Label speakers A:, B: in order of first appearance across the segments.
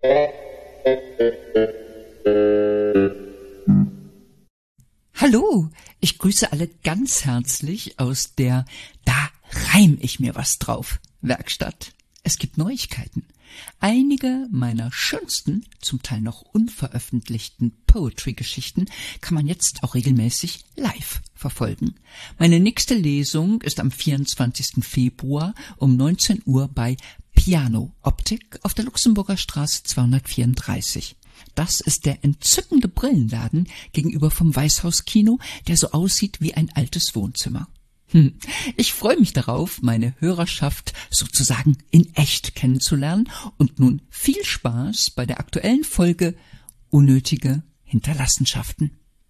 A: Hallo, ich grüße alle ganz herzlich aus der Da reim ich mir was drauf Werkstatt. Es gibt Neuigkeiten. Einige meiner schönsten, zum Teil noch unveröffentlichten Poetry-Geschichten kann man jetzt auch regelmäßig live verfolgen. Meine nächste Lesung ist am 24. Februar um 19 Uhr bei Piano Optik auf der Luxemburger Straße 234. Das ist der entzückende Brillenladen gegenüber vom Weißhauskino, der so aussieht wie ein altes Wohnzimmer. Ich freue mich darauf, meine Hörerschaft sozusagen in echt kennenzulernen, und nun viel Spaß bei der aktuellen Folge Unnötige Hinterlassenschaften.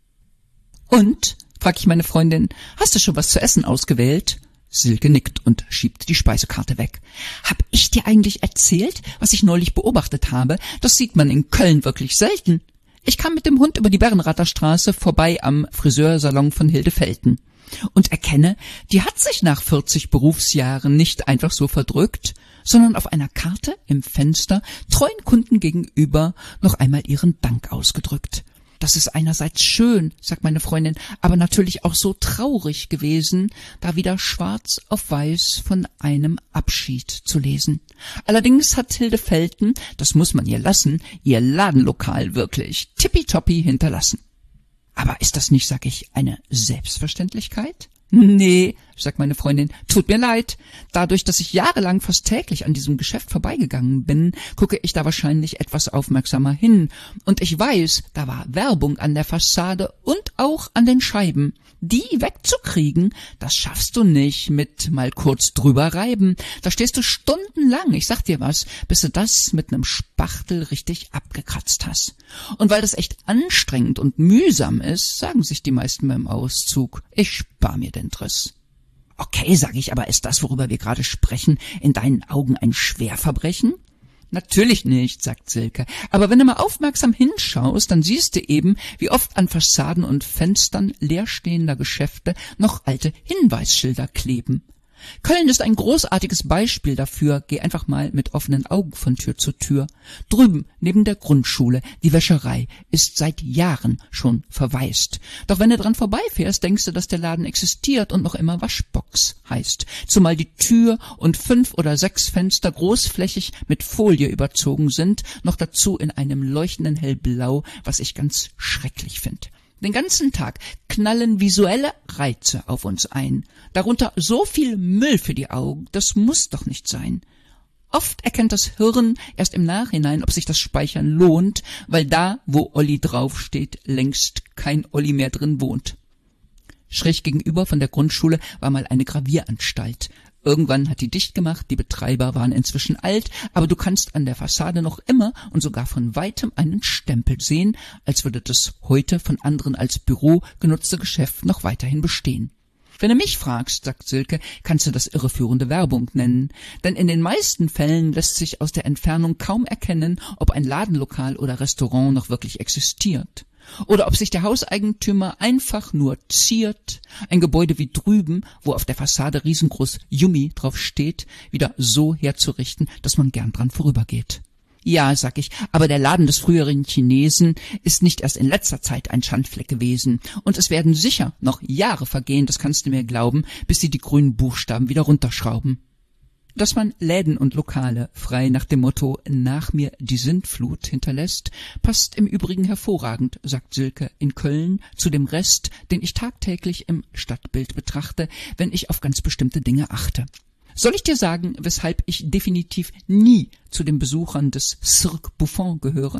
A: Und, frag ich meine Freundin, hast du schon was zu essen ausgewählt? Silke nickt und schiebt die Speisekarte weg. Hab ich dir eigentlich erzählt, was ich neulich beobachtet habe? Das sieht man in Köln wirklich selten. Ich kam mit dem Hund über die Bärenrather Straße vorbei am Friseursalon von Hilde Felten und erkenne, die hat sich nach 40 Berufsjahren nicht einfach so verdrückt, sondern auf einer Karte im Fenster treuen Kunden gegenüber noch einmal ihren Dank ausgedrückt. Das ist einerseits schön, sagt meine Freundin, aber natürlich auch so traurig gewesen, da wieder schwarz auf weiß von einem Abschied zu lesen. Allerdings hat Hilde Felten, das muss man ihr lassen, ihr Ladenlokal wirklich tippitoppi hinterlassen. Aber ist das nicht, sag ich, eine Selbstverständlichkeit? Nee, sagt meine Freundin, tut mir leid. Dadurch, dass ich jahrelang fast täglich an diesem Geschäft vorbeigegangen bin, gucke ich da wahrscheinlich etwas aufmerksamer hin. Und ich weiß, da war Werbung an der Fassade und auch an den Scheiben. Die wegzukriegen, das schaffst du nicht mit mal kurz drüber reiben. Da stehst du stundenlang, ich sag dir was, bis du das mit nem Spachtel richtig abgekratzt hast. Und weil das echt anstrengend und mühsam ist, sagen sich die meisten beim Auszug, ich spar mir den Driss. Okay, sag ich, aber ist das, worüber wir gerade sprechen, in deinen Augen ein Schwerverbrechen? Natürlich nicht, sagt Silke, aber wenn du mal aufmerksam hinschaust, dann siehst du eben, wie oft an Fassaden und Fenstern leerstehender Geschäfte noch alte Hinweisschilder kleben. Köln ist ein großartiges Beispiel dafür, geh einfach mal mit offenen Augen von Tür zu Tür. Drüben, neben der Grundschule, die Wäscherei, ist seit Jahren schon verwaist. Doch wenn du dran vorbeifährst, denkst du, dass der Laden existiert und noch immer Waschbox heißt. Zumal die Tür und 5 oder 6 Fenster großflächig mit Folie überzogen sind, noch dazu in einem leuchtenden Hellblau, was ich ganz schrecklich finde. Den ganzen Tag knallen visuelle Reize auf uns ein. Darunter so viel Müll für die Augen, das muss doch nicht sein. Oft erkennt das Hirn erst im Nachhinein, ob sich das Speichern lohnt, weil da, wo Olli draufsteht, längst kein Olli mehr drin wohnt. Schräg gegenüber von der Grundschule war mal eine Gravieranstalt. Irgendwann hat die dicht gemacht, die Betreiber waren inzwischen alt, aber du kannst an der Fassade noch immer und sogar von weitem einen Stempel sehen, als würde das heute von anderen als Büro genutzte Geschäft noch weiterhin bestehen. Wenn du mich fragst, sagt Silke, kannst du das irreführende Werbung nennen, denn in den meisten Fällen lässt sich aus der Entfernung kaum erkennen, ob ein Ladenlokal oder Restaurant noch wirklich existiert. Oder ob sich der Hauseigentümer einfach nur ziert, ein Gebäude wie drüben, wo auf der Fassade riesengroß Yummy drauf steht, wieder so herzurichten, dass man gern dran vorübergeht. Ja, sag ich, aber der Laden des früheren Chinesen ist nicht erst in letzter Zeit ein Schandfleck gewesen. Und es werden sicher noch Jahre vergehen, das kannst du mir glauben, bis sie die grünen Buchstaben wieder runterschrauben. Dass man Läden und Lokale frei nach dem Motto »Nach mir die Sintflut« hinterlässt, passt im Übrigen hervorragend, sagt Silke, in Köln zu dem Rest, den ich tagtäglich im Stadtbild betrachte, wenn ich auf ganz bestimmte Dinge achte. Soll ich dir sagen, weshalb ich definitiv nie zu den Besuchern des Cirque Buffon gehöre?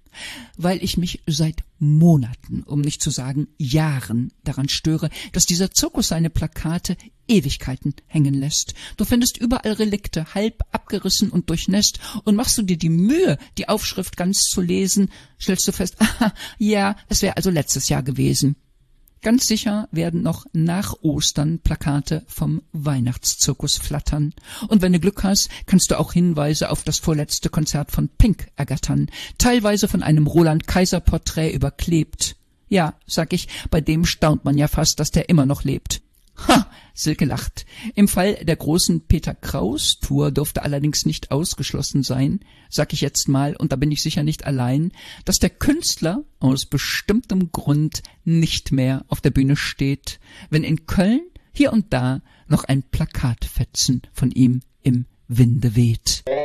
A: Weil ich mich seit Monaten, um nicht zu sagen Jahren, daran störe, dass dieser Zirkus seine Plakate Ewigkeiten hängen lässt. Du findest überall Relikte, halb abgerissen und durchnässt, und machst du dir die Mühe, die Aufschrift ganz zu lesen, stellst du fest, ja, es wäre also letztes Jahr gewesen. Ganz sicher werden noch nach Ostern Plakate vom Weihnachtszirkus flattern. Und wenn du Glück hast, kannst du auch Hinweise auf das vorletzte Konzert von Pink ergattern, teilweise von einem Roland-Kaiser-Porträt überklebt. Ja, sag ich, bei dem staunt man ja fast, dass der immer noch lebt. Ha, Silke lacht. Im Fall der großen Peter Kraus Tour dürfte allerdings nicht ausgeschlossen sein, sag ich jetzt mal, und da bin ich sicher nicht allein, dass der Künstler aus bestimmtem Grund nicht mehr auf der Bühne steht, wenn in Köln hier und da noch ein Plakatfetzen von ihm im Winde weht.